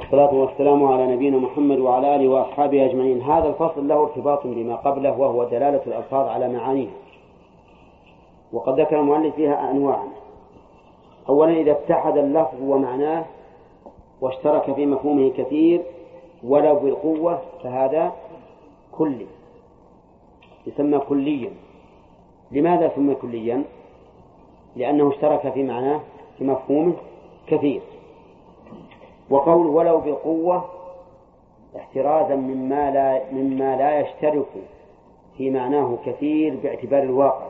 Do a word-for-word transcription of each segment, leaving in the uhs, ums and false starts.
والصلاة والسلام على نبينا محمد وعلى آله وأصحابه أجمعين. هذا الفصل له ارتباط بما قبله، وهو دلالة الألفاظ على معانيها. وقد ذكر المؤلف فيها أنواعا. أولا، إذا اتحد اللفظ ومعناه واشترك في مفهومه كثير ولو بالقوة فهذا كلي، يسمى كليا. لماذا سمي كليا؟ لأنه اشترك في معناه في مفهومه كثير. وقوله ولو بالقوة احترازا مما لا, مما لا يشترك في معناه كثير باعتبار الواقع.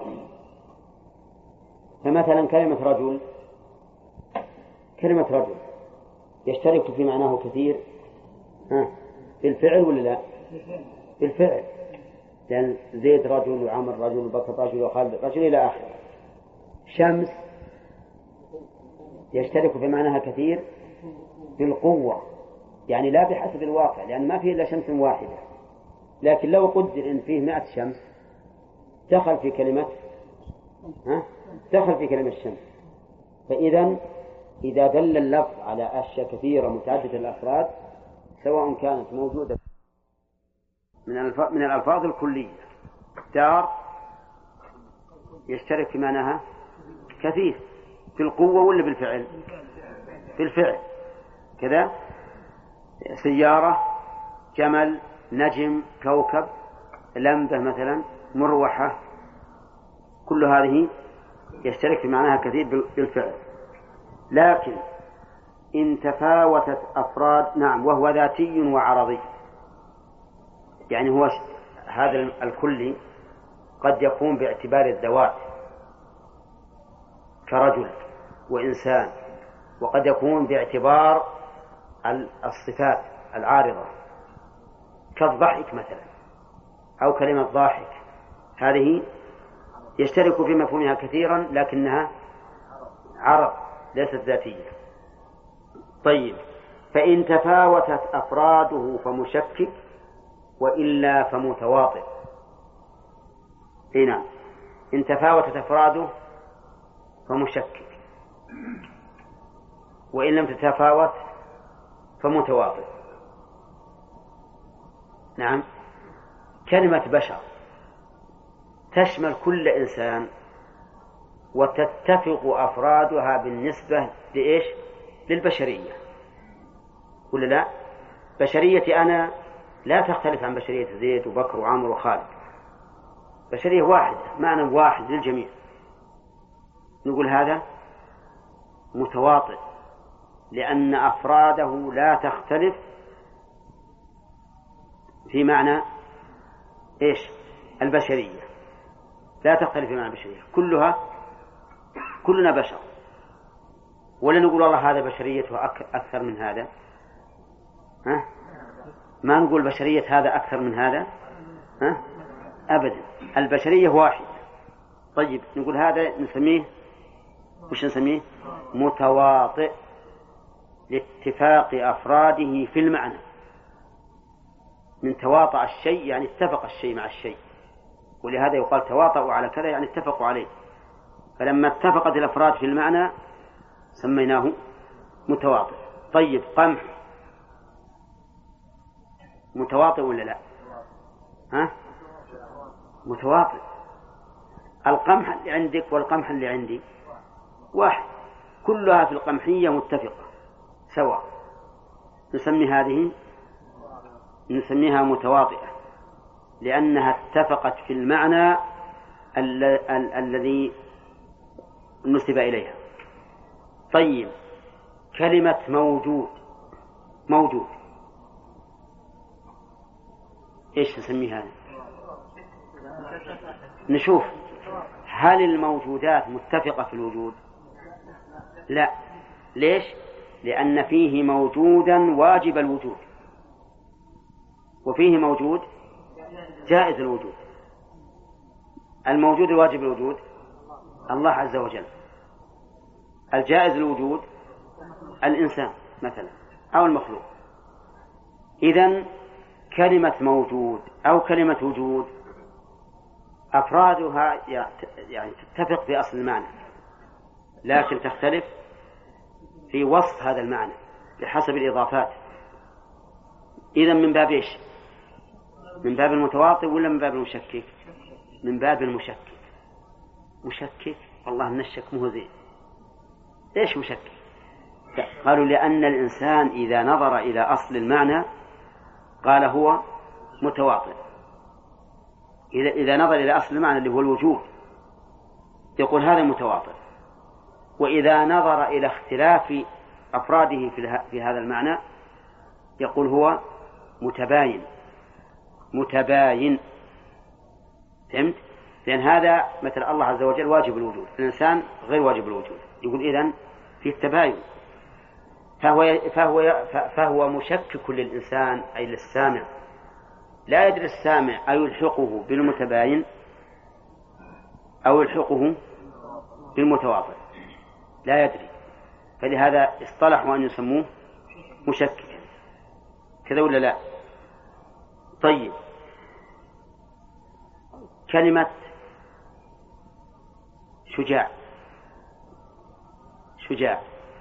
فمثلا كلمة رجل كلمة رجل يشترك في معناه كثير ها بالفعل ولا لا؟ بالفعل، لأن زيد رجل وعمر رجل وبكر رجل وخالد رجل إلى آخره. شمس يشترك في معناها كثير بالقوة، يعني لا بحسب الواقع، لأن ما فيه إلا شمس واحدة. لكن لو قدر إن فيه مئة شمس دخل في كلمة ها دخل في كلمة الشمس. فإذا إذا دل اللفظ على أشياء كثيرة متعددة الأفراد، سواء كانت موجودة من من الألفاظ الكلية، دار يشترك في معناها كثير بالقوة ولا بالفعل؟ بالفعل كذا. سيارة، جمل، نجم، كوكب، لمبة مثلا، مروحة، كل هذه يشترك في معناها كثير بالفعل. لكن إن تفاوتت أفراد، نعم، وهو ذاتي وعرضي، يعني هو هذا الكلي قد يكون باعتبار الذوات كرجل وإنسان، وقد يكون باعتبار الصفات العارضة كالضحك مثلا أو كلمة ضاحك، هذه يشترك في مفهومها كثيرا لكنها عرض ليست ذاتية. طيب، فإن تفاوتت أفراده فمشكك، وإلا فمتواطئ. هنا إن تفاوتت أفراده فمشكك، وإن لم تتفاوت فمتواطئ. نعم، كلمة بشر تشمل كل إنسان وتتفق أفرادها بالنسبة لإيش؟ للبشرية ولا لا؟ بشرية أنا لا تختلف عن بشرية زيد وبكر وعمر وخالد، بشرية واحدة، معنى واحد للجميع. نقول هذا متواطئ، لأن أفراده لا تختلف في معنى إيش؟ البشرية لا تختلف في معنى البشرية، كلها كلنا بشر. ولا نقول الله هذا بشريته أكثر من هذا، ها؟ ما نقول بشرية هذا أكثر من هذا، ها؟ أبدا، البشرية واحدة. طيب، نقول هذا نسميه وش نسميه؟ متواطئ، لاتفاق أفراده في المعنى. من تواطأ الشيء يعني اتفق الشيء مع الشيء، ولهذا يقال تواطؤوا على كذا يعني اتفقوا عليه. فلما اتفقت الأفراد في المعنى سميناه متواطئ. طيب، قمح متواطئ ولا لا؟ ها؟ متواطئ. القمح اللي عندك والقمح اللي عندي واحد، كلها في القمحية متفقة سواء، نسمي هذه نسميها متواطئة، لأنها اتفقت في المعنى ال- ال- الذي نسب إليها. طيب، كلمة موجود موجود إيش نسميها؟ نشوف هل الموجودات متفقة في الوجود؟ لا. ليش؟ لأن فيه موجودا واجب الوجود، وفيه موجود جائز الوجود. الموجود الواجب الوجود الله عز وجل، الجائز الوجود الإنسان مثلا أو المخلوق. إذن كلمة موجود أو كلمة وجود أفرادها يعني تتفق في أصل المعنى، لكن تختلف في وصف هذا المعنى بحسب الإضافات. إذا من باب إيش؟ من باب المتواطئ ولا من باب المشكك؟ من باب المشكك. مشكك والله من الشك مو زين. إيش مشكك؟ قالوا لأن الإنسان إذا نظر إلى أصل المعنى قال هو متواطئ. إذا إذا نظر إلى أصل المعنى اللي هو الوجود يقول هذا متواطئ، وإذا نظر إلى اختلاف أفراده في هذا المعنى يقول هو متباين. متباين فهمت؟ لأن هذا مثل الله عز وجل واجب الوجود، الإنسان غير واجب الوجود، يقول إذن في التباين. فهو, فهو, فهو مشكك للإنسان أي للسامع، لا يدري السامع أيلحقه بالمتباين أو يلحقه بالمتواطئ، لا يدري، فلهذا اصطلحوا أن يسموه مشككا. كذا ولا لا؟ طيب، كلمة شجاع، شجاع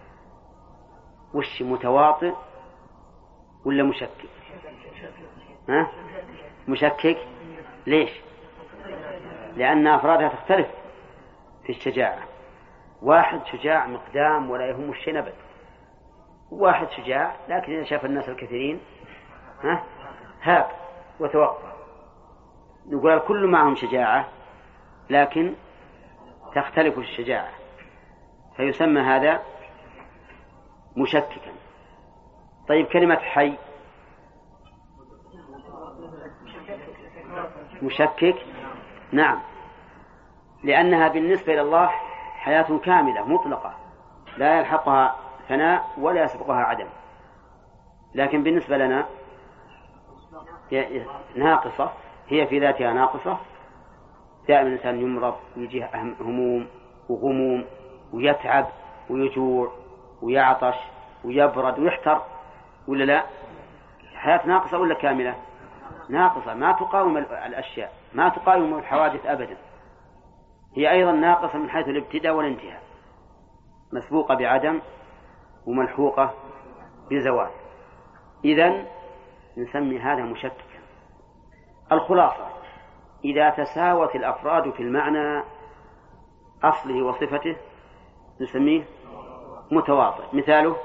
وش متواطئ ولا مشكك؟ ها؟ مشكك. ليش؟ لأن أفرادها تختلف في الشجاعة. واحد شجاع مقدام ولا يهم الشيء أبدا، واحد شجاع لكن إذا شاف الناس الكثيرين ها هاب وتوقف. نقول الكل معهم شجاعة لكن تختلف الشجاعة، فيسمى هذا مشككا. طيب، كلمة حي مشكك. نعم، لأنها بالنسبة إلى الله حياة كاملة مطلقة لا يلحقها فناء ولا يسبقها عدم، لكن بالنسبة لنا ناقصة، هي في ذاتها ناقصة. دائما الإنسان يمرض ويجيه هموم وغموم ويتعب ويجوع ويعطش ويبرد ويحتر، ولا لا؟ حياة ناقصة ولا كاملة؟ ناقصة، ما تقاوم الأشياء، ما تقاوم الحوادث أبدا. هي أيضا ناقصة من حيث الابتداء والانتهاء، مسبوقة بعدم وملحوقة بزوال. إذن نسمي هذا مشككا. الخلاصة: إذا تساوت الأفراد في المعنى أصله وصفته نسميه متواطئ. مثاله: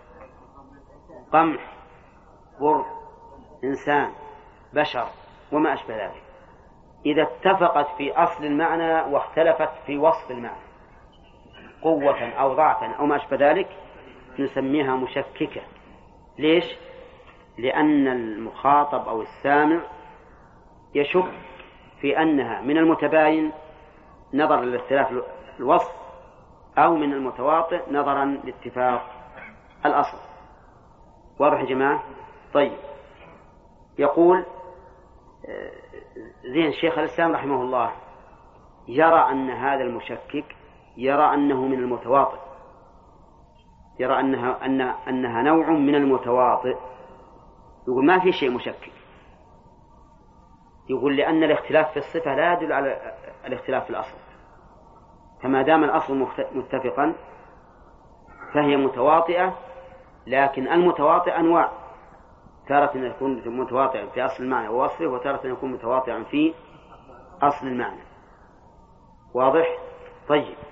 قمح، بر، إنسان، بشر، وما أشبه ذلك. إذا اتفقت في أصل المعنى واختلفت في وصف المعنى قوة أو ضعفا أو ما أشبه ذلك نسميها مشككة. ليش؟ لأن المخاطب أو السامع يشك في أنها من المتباين نظرا لاختلاف الوصف أو من المتواطئ نظرا لاتفاق الأصل. واضح يا جماعة؟ طيب، يقول زين شيخ الإسلام رحمه الله يرى أن هذا المشكك يرى أنه من المتواطئ، يرى أنها, أن أنها نوع من المتواطئ. يقول ما في شيء مشكك، يقول لأن الاختلاف في الصفة لا يدل على الاختلاف في الأصل، فما دام الأصل متفقا فهي متواطئة. لكن المتواطئ أنواع، تارة يكون متواطئا في أصل المعنى ووصفه، وتارة يكون متواطئا في أصل المعنى. واضح؟ طيب،